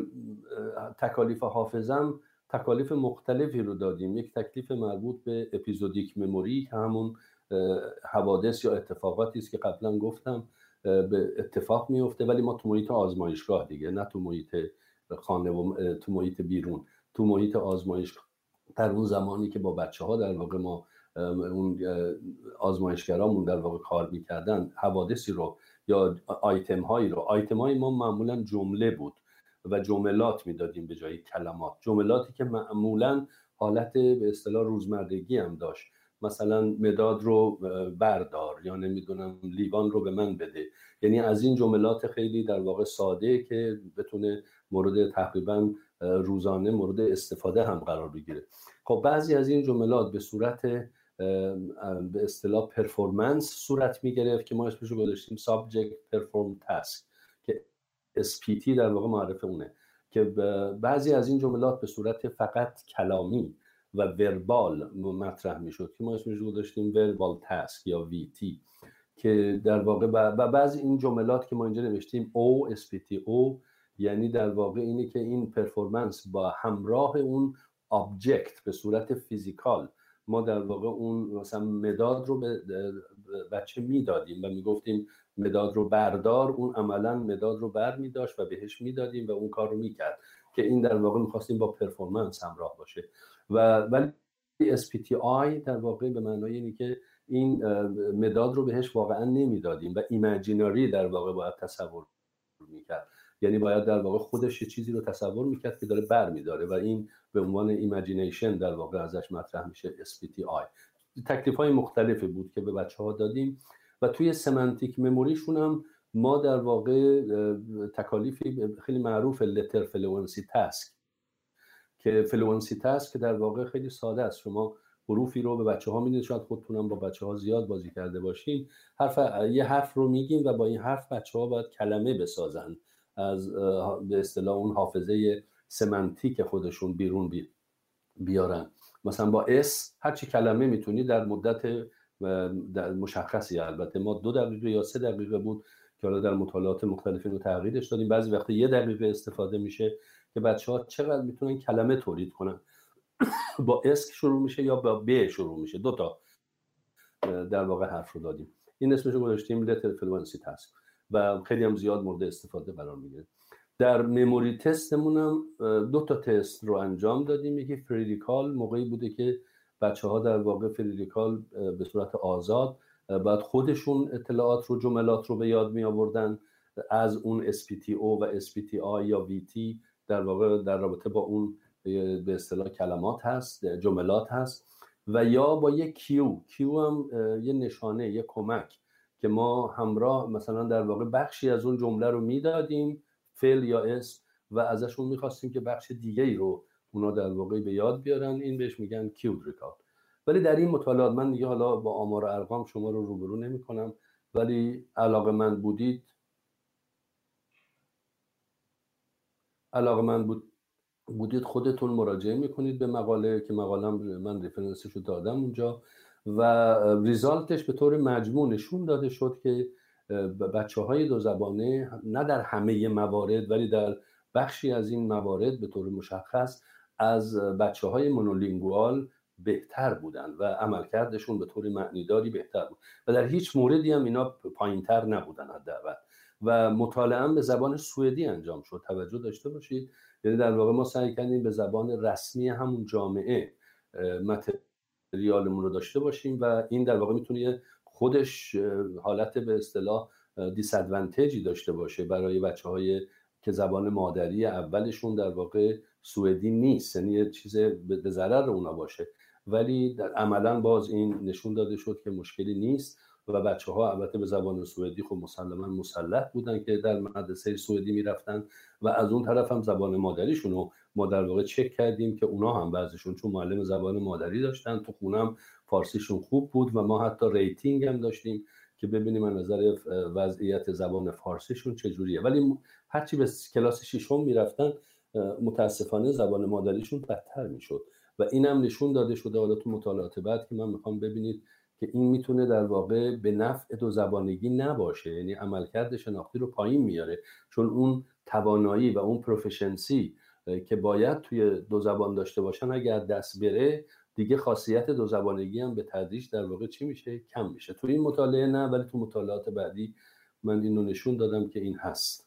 S1: تکالیف حافظم تکالیف مختلفی رو دادیم. یک تکلیف مربوط به اپیزودیک مموری که همون حوادث یا اتفاقاتی است که قبلا گفتم به اتفاق میفته ولی ما تو محیط آزمایشگاه دیگه، نه تو محیط خانه و تو محیط بیرون، تو محیط آزمایشگاه در اون زمانی که با بچه‌ها در واقع ما اون آزمایشگرامون در واقع کار می‌کردن حوادثی رو یا آیتم هایی رو آیتم های ما معمولا جمله بود و جملات میدادیم به جای کلمات، جملاتی که معمولا حالت به اصطلاح روزمرگی هم داشت. مثلا مداد رو بردار یا نمیدونم لیوان رو به من بده، یعنی از این جملات خیلی در واقع ساده که بتونه مورد تقریبا روزانه مورد استفاده هم قرار بگیره. خب بعضی از این جملات به صورت به اصطلاح پرفورمنس صورت میگرفت که ما اسمش رو گذاشتیم Subject Perform Task که اس پی تی در واقع معرف اونه، که بعضی از این جملات به صورت فقط کلامی و وربال مطرح میشد که ما اسمش رو گذاشتیم Verbal Task یا وی تی، که در واقع و بعضی این جملات که ما اینجا نوشتیم او اس پی تی او یعنی در واقع اینه که این پرفورمنس با همراه اون آبجکت به صورت فیزیکال ما در واقع اون مثلا مداد رو به بچه میدادیم و میگفتیم مداد رو بردار، اون عملا مداد رو بر میداشت و بهش میدادیم و اون کار رو میکرد که این در واقع میخواستیم با پرفورمنس همراه باشه. و ولی اس پی تی آی در واقع به معنای اینه که این مداد رو بهش واقعا نمیدادیم و ایمیجینری در واقع باید تصور میکرد، یعنی باید در واقع خودش یه چیزی رو تصور میکرد که داره بر میداره و این به عنوان ایمیجینیشن در واقع ازش مطرح میشه اس پی تی آی. تکلیف های مختلفی بود که به بچه ها دادیم و توی سمنتیک مموریشون هم ما در واقع تکالیفی خیلی معروف لتر فلوئنسی تاسک که فلوئنسی تاسک که در واقع خیلی ساده است. شما حروفی رو به بچه ها میدید، شاید خودتونم با بچه ها زیاد بازی کرده باشین، حرف یه حرف رو میگین و با این حرف بچه ها باید کلمه بسازن از به اصطلاح اون حافظه سمنتیک خودشون بیرون بیارن. مثلا با اس هر چی کلمه میتونی در مدت در مشخصی، البته ما دو دقیقه یا سه دقیقه بود که حالا در مطالعات مختلفی رو تغییرش دادیم، بعضی وقتا یه دقیقه استفاده میشه که بچه ها چقدر میتونن کلمه تولید کنن. با اس شروع میشه یا با ب شروع میشه، دو تا در واقع حرف رو دادیم. این اسمش رو گذاشتیم لتر فلوئنسی تاسک و خیلی هم زیاد مورد استفاده قرار میگیره. در مموری تستمون هم دو تا تست رو انجام دادیم. یکی فریدیکال، موقعی بوده که بچه‌ها در واقع فریدیکال به صورت آزاد بعد خودشون اطلاعات رو جملات رو به یاد می آوردن از اون اس پی تی او و اس پی تی آی یا وی تی در واقع در رابطه با اون به اصطلاح کلمات هست، جملات هست، و یا با یک کیو. کیو هم یه نشانه، یه کمک که ما همراه مثلا در واقع بخشی از اون جمله رو میدادیم، فعل یا اسم، و ازشون میخواستیم که بخش دیگه ای رو اونا در واقع به یاد بیارن. این بهش میگن کیود ریکال. ولی در این مطالعات من دیگه حالا با آمار و ارقام شما رو روبرو نمی کنم، ولی علاقه‌مند بودید علاقه‌مند بود بودید خودتون مراجعه میکنید به مقاله که مقالم من رفرنسش رو دادم اونجا، و ریزالتش به طور مجموع نشون داده شد که بچه های دو زبانه نه در همه موارد ولی در بخشی از این موارد به طور مشخص از بچه های مونولینگوال بهتر بودن و عملکردشون به طور معنیداری بهتر بود و در هیچ موردی هم اینا پایینتر نبودن حداقل. و مطالعه به زبان سوئدی انجام شد. توجه داشته باشید، یعنی در واقع ما سعی کردیم به زبان رسمی همون جامعه متریالمون رو داشته باشیم و این در واقع میتونه خودش حالت به اصطلاح دیس ادوانتیجی داشته باشه برای بچه‌های که زبان مادری اولشون در واقع سوئدی نیست، یعنی یه چیز به ضرر اونا باشه. ولی در عملاً باز این نشون داده شد که مشکلی نیست و بچه‌ها البته به زبان سوئدی خب مسلماً مسلح بودن که در مدرسه سوئدی میرفتن و از اون طرف هم زبان مادریشون رو ما در واقع چک کردیم که اونا هم بعضیشون چون معلم زبان مادری داشتن تو خونم فارسیشون خوب بود و ما حتی ریتینگ هم داشتیم که ببینیم از نظر وضعیت زبان فارسیشون چجوریه. ولی هرچی به کلاس ششم میرفتن متاسفانه زبان مادریشون بدتر میشد و اینم نشون داده شده حالا تو مطالعات بعد که من میخوام ببینید که این میتونه در واقع به نفع دو زبانگی نباشه، یعنی عملکرد شناختی رو پایین میاره، چون اون توانایی و اون پروفیشنسی که باید توی دو زبان داشته باشن اگر دست بره دیگه خاصیت دو زبانگی هم به تدریج در واقع چی میشه؟ کم میشه. تو این مطالعه نه، ولی تو مطالعات بعدی من اینو نشون دادم که این هست.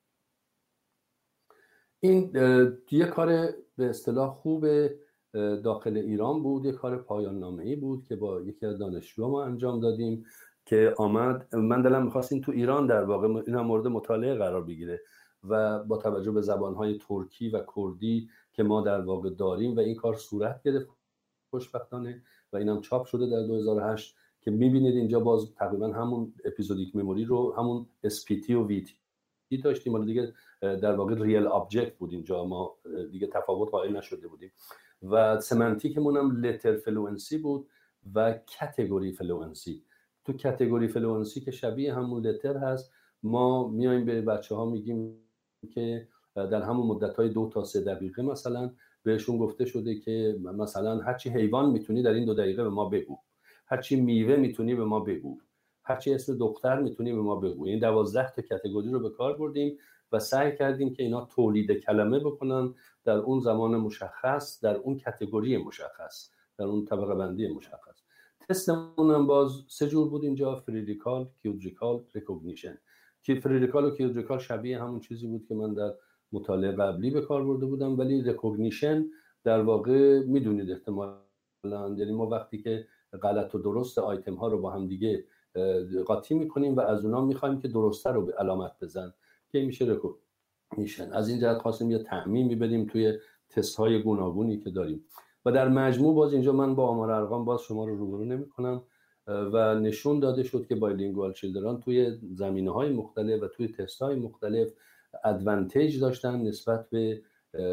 S1: این یه کار به اصطلاح خوب داخل ایران بود، یه کار پایان نامه‌ای بود که با یکی از دانشجوها ما انجام دادیم که آمد. من دلم می‌خواست این تو ایران در واقع اینا مورد مطالعه قرار بگیره و با توجه به زبان‌های ترکی و کردی که ما در واقع داریم و این کار صورت گرفت خوشبختانه و اینم چاپ شده در دو هزار و هشت که می‌بینید اینجا باز تقریبا همون اپیزودیک مموری رو همون اس پی تی و وی تی داشتیم، ولی دیگه در واقع ریل ابجکت بود اینجا، ما دیگه تفاوت قائل نشده بودیم و سمنتیکمون هم لتر فلوئنسی بود و کاتگوری فلوئنسی. تو کاتگوری فلوئنسی که شبیه همون لتر هست ما میایم به بچه‌ها میگیم که در همون مدت‌های دو تا سه دقیقه مثلا بهشون گفته شده که مثلا هرچی حیوان میتونی در این دو دقیقه به ما بگو، هرچی میوه میتونی به ما بگو، هرچی اسم دختر میتونی به ما بگو. این دوازده تا کاتگوری رو به کار بردیم و سعی کردیم که اینا تولید کلمه بکنن در اون زمان مشخص، در اون کاتگوری مشخص، در اون طبقه بندی مشخص. تستمون هم باز سه جور بود اینجا: فریدیکال، کیودریکال، ریکگنیشن. که فریدیکال و کیودریکال شبیه همون چیزی بود که من در مطالعه قبلی به کار برده بودم، ولی ریکگنیشن در واقع میدونید احتمالاً، یعنی ما وقتی که غلط و درست آیتم ها رو با هم دیگه قاطی میکنیم و از اونا میخوایم که درسته رو به علامت بزن که میشه ریکگنیشن. از این جهت خواستیم یه تعمیمی بدیم توی تست های گوناگونی که داریم و در مجموع باز اینجا من با آمار ارقام باز شما رو روبرو نمی‌کنم و نشون داده شد که بایلینگوال چیلدران توی زمینه‌های مختلف و توی تست‌های مختلف ادوانتیج داشتن نسبت به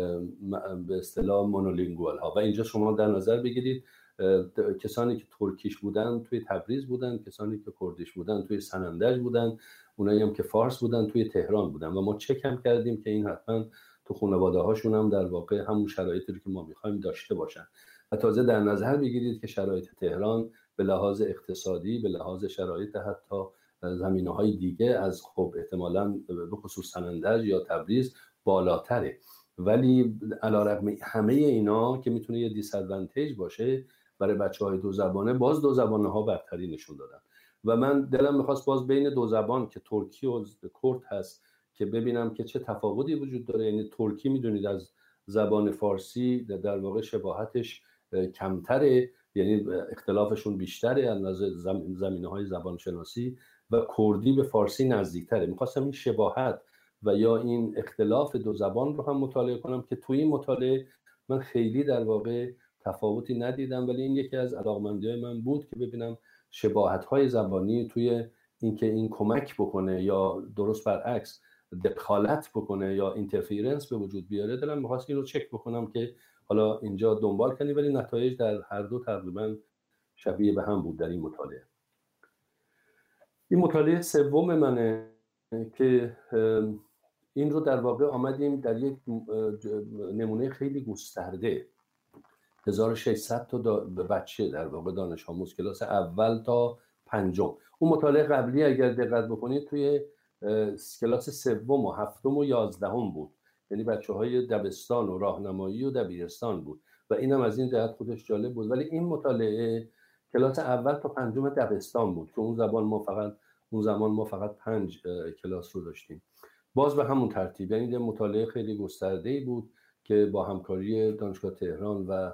S1: به اصطلاح مونولینگوال ها. و اینجا شما در نظر بگیرید کسانی که ترکیش بودن توی تبریز بودن، کسانی که کردیش بودن توی سنندج بودن، اونایی هم که فارس بودن توی تهران بودن و ما چک هم کردیم که این حتما تو خانواده هاشون هم در واقع همون شرایطی رو که ما می‌خوایم داشته باشن. و تازه در نظر بگیرید که شرایط تهران به لحاظ اقتصادی، به لحاظ شرایط حتی زمینه‌های دیگه از خب احتمالاً به خصوص سنندج یا تبریز بالاتره، ولی علیرغم همه اینا که میتونه یه دیس ادوانتیج باشه برای بچه‌های دو زبانه، باز دو زبانه ها برتری نشون دادن و من دلم می‌خواست باز بین دو زبان که ترکی و کرد هست که ببینم که چه تفاوتی وجود داره. یعنی ترکی میدونید از زبان فارسی در واقع شباهتش کمتره، یعنی اختلافشون بیشتره از نظر زمینه‌های زبان شناسی، و کردی به فارسی نزدیکتره. میخواستم این شباهت و یا این اختلاف دو زبان رو هم مطالعه کنم که توی این مطالعه من خیلی در واقع تفاوتی ندیدم، ولی این یکی از علاقمندی‌های من بود که ببینم شباهت‌های زبانی توی اینکه این کمک بکنه یا درست برعکس دخالت بکنه یا اینترفیرنس به وجود بیاره. دلم می‌خواست این رو چک بکنم که حالا اینجا دنبال کنی، ولی نتایج در هر دو تقریبا شبیه به هم بود در این مطالعه. این مطالعه سوم منه که این رو در واقع آمدیم در یک نمونه خیلی گسترده هزار و ششصد تا بچه در واقع دانش آموز کلاس اول تا پنجم. اون مطالعه قبلی اگر دقت بکنید توی کلاس سوم و هفتم و یازدهم بود، یعنی بچه‌های دبستان و راهنمایی و دبیرستان بود و اینم از این جهت خودش جالب بود. ولی این مطالعه کلاس اول تا پنجم دبستان بود که اون زبان ما فقط اون زمان ما فقط پنج کلاس رو داشتیم. باز به همون ترتیب، یعنی یه مطالعه خیلی گسترده‌ای بود که با همکاری دانشگاه تهران و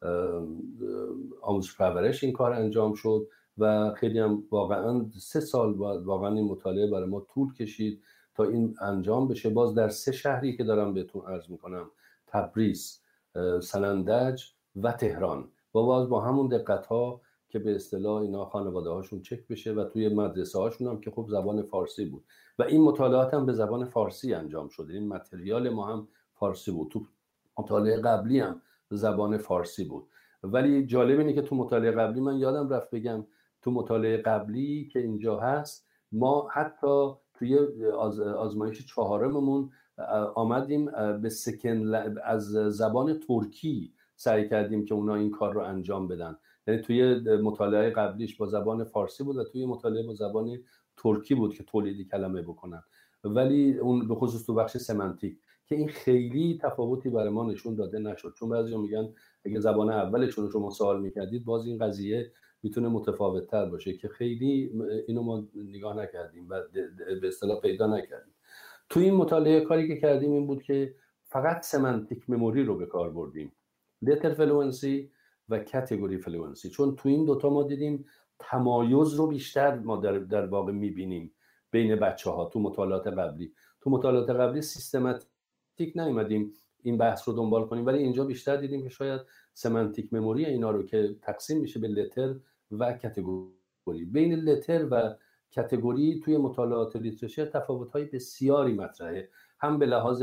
S1: آموزش پرورش این کار انجام شد و خیلی هم واقعا سه سال واقعا این مطالعه برای ما طول کشید تا این انجام بشه. باز در سه شهری که دارم بهتون عرض میکنم، تبریز، سنندج و تهران، و باز با همون دقت ها که به اصطلاح اینا خانواده هاشون چک بشه و توی مدرسه هاشون هم که خب زبان فارسی بود و این مطالعات هم به زبان فارسی انجام شده. این متریال ما هم فارسی بود، تو مطالعه قبلی هم زبان فارسی بود. ولی جالب اینه که تو مطالعه قبلی من یادم رفت بگم، تو مطالعه قبلی که اینجا هست ما حتی توی آز آزمایش چهارممون آمدیم به سکن از زبان ترکی سعی کردیم که اونا این کار رو انجام بدن. یعنی توی مطالعه قبلیش با زبان فارسی بود و توی مطالعه با زبان ترکی بود که تولید کلمه بکنن، ولی اون به خصوص تو بخش سمنتیک که این خیلی تفاوتی برای ما نشون داده نشد. چون بعضیا میگن اگه زبان اولشون رو شما سوال میکردید باز این قضیه میتونه متفاوت تر باشه، که خیلی اینو ما نگاه نکردیم و به اصطلاح پیدا نکردیم. توی این مطالعه کاری که کردیم این بود که فقط سمنتیک مموری رو به کار بردیم، لتر فلوئنسی و کاتگوری فلوئنسی، چون تو این دوتا ما دیدیم تمایز رو بیشتر ما در, در واقع میبینیم بین بچه ها. تو مطالعات قبلی تو مطالعات قبلی سیستماتیک نیومدیم این بحث رو دنبال کنیم، ولی اینجا بیشتر دیدیم که شاید سمنتیک مموری اینا رو که تقسیم میشه به لتر و کاتگوری، بین لتر و کاتگوری توی مطالعات لیترچر تفاوت‌های بسیاری مطرحه، هم به لحاظ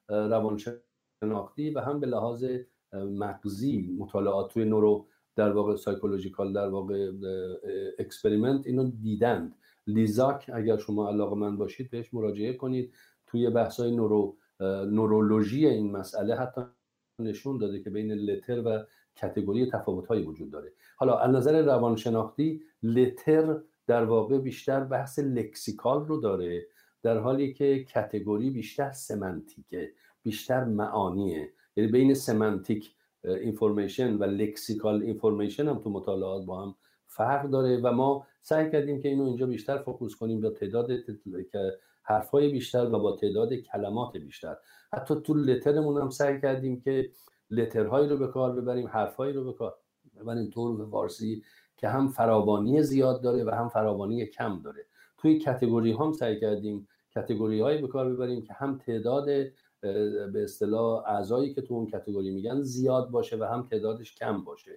S1: روانشناختی و هم به لحاظ مغزی. مطالعات توی نورو در واقع سایکولوژیکال در واقع اکسپریمنت اینو دیدند. لیزاک اگر شما علاقه‌مند باشید بهش مراجعه کنید، توی بحث‌های نورو نورولوژی این مسئله حتی نشون داده که بین لتر و کاتگوری تفاوت‌هایی وجود داره. حالا از نظر روانشناختی لتر در واقع بیشتر بحث لکسیکال رو داره، در حالی که کاتگوری بیشتر سمنتیکه، بیشتر معانیه. یعنی بین سمنتیک اینفورمیشن و لکسیکال اینفورمیشن هم تو مطالعات با هم فرق داره و ما سعی کردیم که اینو اینجا بیشتر فوکوس کنیم با تعداد حرفای بیشتر و با تعداد کلمات بیشتر. حتی تو لترمون هم سعی کردیم که لترهایی رو به کار ببریم، حرفایی رو به کار ببریم طور به فارسی که هم فراوانی زیاد داره و هم فراوانی کم داره. توی کاتگوری هم سعی کردیم کاتگوری هایی به کار ببریم که هم تعداد به اصطلاح اعضایی که تو اون کاتگوری میگن زیاد باشه و هم تعدادش کم باشه.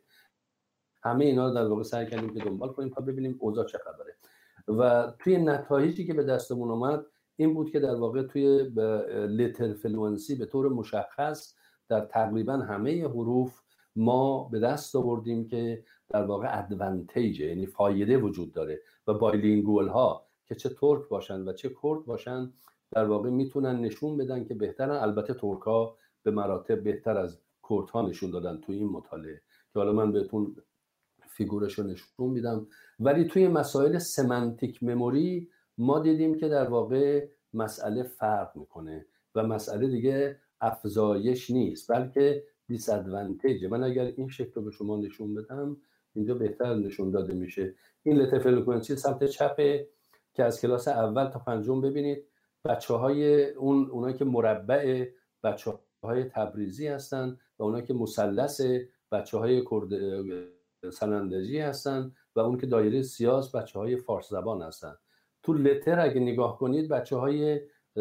S1: همه اینا رو در واقع سعی کردیم که دنبال کنیم تا ببینیم اوضاع چه خبره. و توی نتایجی که به دستمون اومد این بود که در واقع توی لتر فلوئنسی به طور مشخص در تقریبا همه حروف ما به دست آوردیم که در واقع ادوانتیج، یعنی فایده وجود داره و بایلینگوال ها که چه ترک باشن و چه کرد باشن در واقع میتونن نشون بدن که بهترن. البته ترک ها به مراتب بهتر از کرد ها نشون دادن توی این مطالعه که حالا من بهتون فیگورش رو نشون میدم. ولی توی مسائل سمنتیک مموری ما دیدیم که در واقع مسئله فرق میکنه و مسئله دیگه افزایش نیست بلکه دیس ادوانتیج. من اگر این شکل رو به شما نشون بدم اینجا بهتر نشون داده میشه. این لتر فلوئنسی سمت چپه که از کلاس اول تا پنجم ببینید بچه‌های اون اونایی که مربع بچه‌های تبریزی هستن و اونایی که مثلث بچه‌های کرد سنندجی هستن و اون که دایره سیاه بچه‌های فارس زبان هستن. تو لتر اگه نگاه کنید بچه های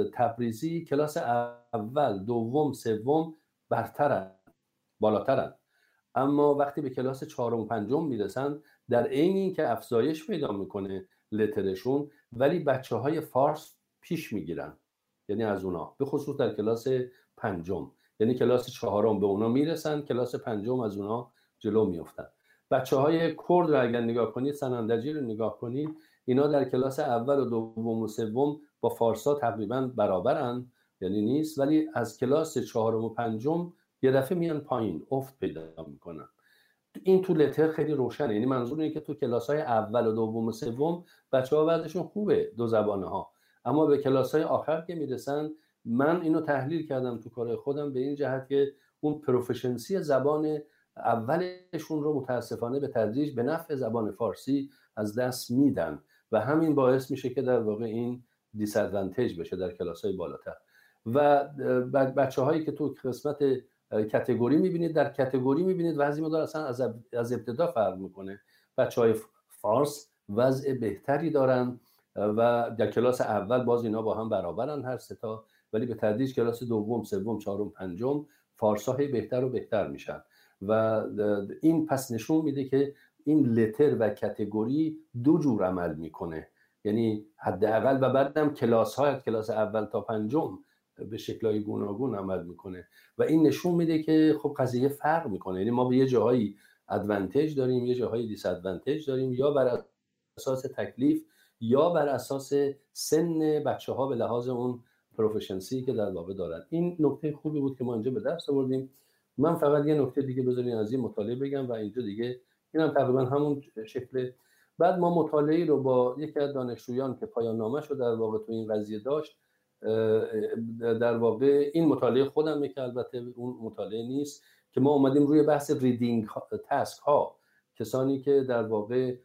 S1: تبریزی کلاس اول دوم سوم برترن، بالاترن، اما وقتی به کلاس چهارم و پنجم میرسن در عین این که افزایش پیدا میکنه لترشون، ولی بچه های فارس پیش میگیرن، یعنی از اونا به خصوص در کلاس پنجم، یعنی کلاس چهارم به اونا میرسن، کلاس پنجم از اونا جلو میفتن. بچه های کرد رو اگر نگاه کنید، سنندجی رو نگاه کنید، اینا در کلاس اول و دوم و سوم با فارسا تقریبا برابرن، یعنی نیست، ولی از کلاس چهارم و پنجم یه دفعه میان پایین، افت پیدا میکنن. این تو لتر خیلی روشنه، یعنی منظور اینه که تو کلاس‌های اول و دوم و سوم بچه‌ها وضعشون خوبه دو زبانه ها، اما به کلاس‌های آخر که میرسن، من اینو تحلیل کردم تو کار خودم به این جهت که اون پروفیشنسی زبان اولشون رو متاسفانه به تدریج به نفع زبان فارسی از دست میدن و همین باعث میشه که در واقع این دیس ادوانتیج بشه در کلاس‌های بالاتر. و بچه‌هایی که تو قسمت کاتگوری میبینید، در کاتگوری میبینید وضعی مدار اصلا از از ابتدا فرق میکنه. بچهای فارس وضع بهتری دارن و در کلاس اول باز اینا با هم برابرن هر سه تا، ولی به تدریج کلاس دوم سوم چهارم پنجم فارس‌های بهتر و بهتر میشن و این پس نشون میده که این لتر و کاتگوری دو جور عمل میکنه، یعنی حداقل و بعدم کلاس‌ها کلاس اول تا پنجم به شکل‌های گوناگون عمل میکنه و این نشون میده که خب قضیه فرق میکنه، یعنی ما به یه جاهایی ادوانتیج داریم، یه جاهایی دیس ادوانتیج داریم، یا بر اساس تکلیف یا بر اساس سن بچه‌ها به لحاظ اون پروفیشنسی که در واقع دارن. این نکته خوبی بود که ما اینجا به دست آوردیم. من فقط یه نکته دیگه بذارین از این مطالعه بگم و اینجا دیگه اینم تقریبا همون شکل. بعد ما مطالعه‌ای رو با یکی از دانشجویان که پایان نامه‌اش رو در واقع تو این قضیه داشت، در واقع این مطالعه خودمه که البته اون مطالعه نیست، که ما اومدیم روی بحث ریدینگ تاسک ها، کسانی که در واقع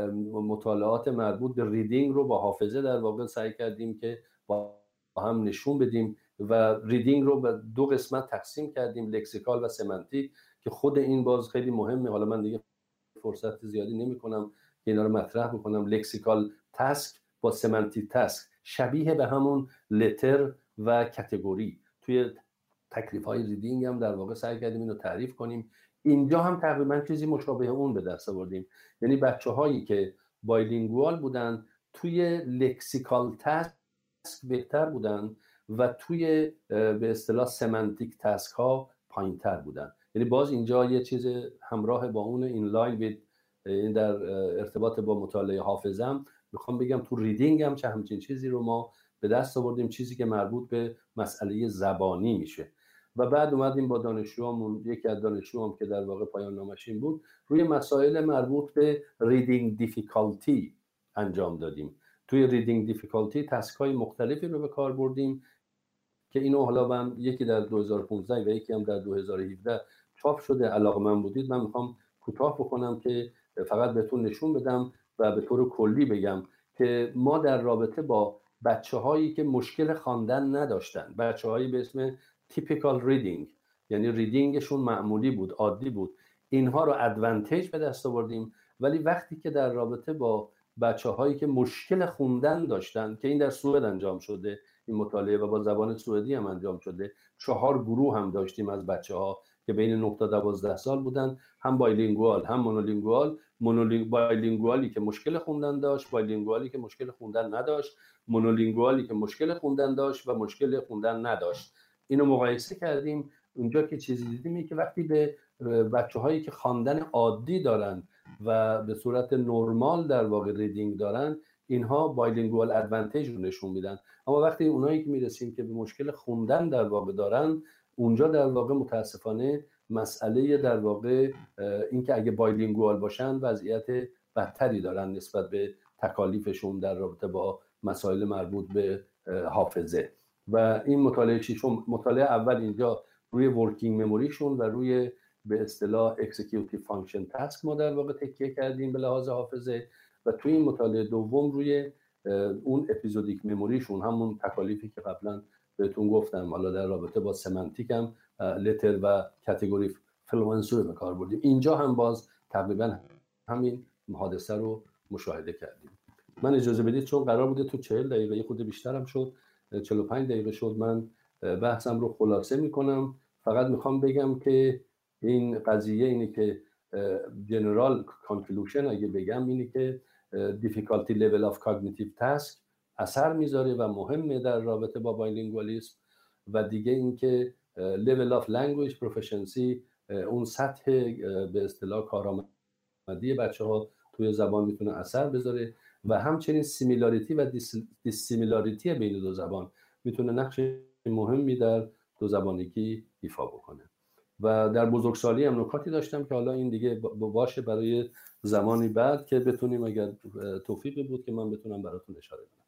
S1: مطالعات مربوط به ریدینگ رو با حافظه در واقع سعی کردیم که با هم نشون بدیم و ریدینگ رو به دو قسمت تقسیم کردیم، لکسیکال و سمنتیک، که خود این باز خیلی مهمه. حالا من دیگه فرصت زیادی نمی کنم که اینا رو مطرح بکنم. لکسیکال تاسک با سمنتیک تاسک شبیه به همون لتر و کاتگوری، توی تکلیف های ریدینگ هم در واقع سعی کردیم اینو تعریف کنیم. اینجا هم تقریبا چیزی مشابه اون به دست آوردیم، یعنی بچه هایی که بایلینگوال بودن توی لکسیکال تاسک بهتر بودن و توی به اصطلاح سمنتیک تاسک ها پایین تر بودن. یعنی باز اینجا یه چیز همراه با اون این لاین این در ارتباط با مطالعه حافظم میخوام بگم تو ریدینگ هم چه همچین چیزی رو ما به دست آوردیم، چیزی که مربوط به مسئله زبانی میشه. و بعد اومدیم با دانشجوامون، یکی از دانشجوام که در واقع پایان نامش این بود، روی مسائل مربوط به ریدینگ دیفیکالتی انجام دادیم. توی ریدینگ دیفیکالتی تاسک‌های مختلفی رو به کار بردیم که اینو حالا من یکی در دو هزار و پانزده و یکی هم در دو هزار و هفده چاپ شده. علاقه‌مند بودید من میخوام کوتاه بکنم که فقط بهتون نشون بدم و به طور کلی بگم که ما در رابطه با بچه‌هایی که مشکل خواندن نداشتن، بچه‌هایی به اسم تیپیکال ریدینگ، یعنی ریدینگشون معمولی بود، عادی بود، اینها رو ادوانتیج به دست آوردیم. ولی وقتی که در رابطه با بچه‌هایی که مشکل خوندن داشتن، که این در سوئد انجام شده این مطالعه و با زبان سوئدی هم انجام شده، چهار گروه هم داشتیم از بچه‌ها که بین نه تا دوازده سال بودن، هم بایلینگوال هم مونولینگوال. مونولینگ بایلینگوالی که مشکل خوندن داشت، بایلینگوالی که مشکل خوندن نداشت، مونولینگوالی که مشکل خوندن داشت و مشکل خوندن نداشت. اینو مقایسه کردیم. اونجا که چیزی دیدیم این که وقتی به بچه‌هایی که خواندن عادی دارن و به صورت نرمال در واقع ریدینگ دارن، اینها بایلینگوال ادوانتیج رو نشون میدن. اما وقتی اونایی که میرسیم که به مشکل خوندن در واقع دارن، اونجا در واقع متاسفانه مسئله در واقع این که اگه بایلینگوال باشن وضعیت بدتری دارن نسبت به تکالیفشون در رابطه با مسائل مربوط به حافظه. و این مطالعه چیشون، مطالعه اول اینجا روی ورکینگ مموریشون و روی به اصطلاح اکزیکیوتیو فانکشن تاسک ما در واقع تکیه کردیم به لحاظ حافظه، و توی این مطالعه دوم روی اون اپیزودیک مموریشون، همون تکالیفی که قبلا بهتون گفتم، حالا در رابطه با سمنتیک هم لتر و کاتگوری فلوئنسی رو به کار بردیم. اینجا هم باز تقریبا همین حادثه رو مشاهده کردیم. من اجازه بدید چون قرار بوده تو چهل دقیقه یه خود بیشترم شد، چهل و پنج دقیقه شد، من بحثم رو خلاصه میکنم. فقط میخوام بگم که این قضیه اینه که جنرال کانکلوشن اگه بگم اینه که difficulty level of cognitive task اثر میذاره و مهمه در رابطه با بایلینگوالیسم. و دیگه اینکه level of language proficiency، اون سطح به اصطلاح کارآمدی بچه‌ها توی زبان میتونه اثر بذاره و همچنین سیمیلاریتی و دیسیمیلاریتی بین دو زبان میتونه نقش مهمی در دو زبانگی ایفا بکنه. و در بزرگسالی هم نکاتی داشتم که حالا این دیگه باشه برای زمانی بعد که بتونیم، اگر توفیقی بود که من بتونم براتون اشاره کنم.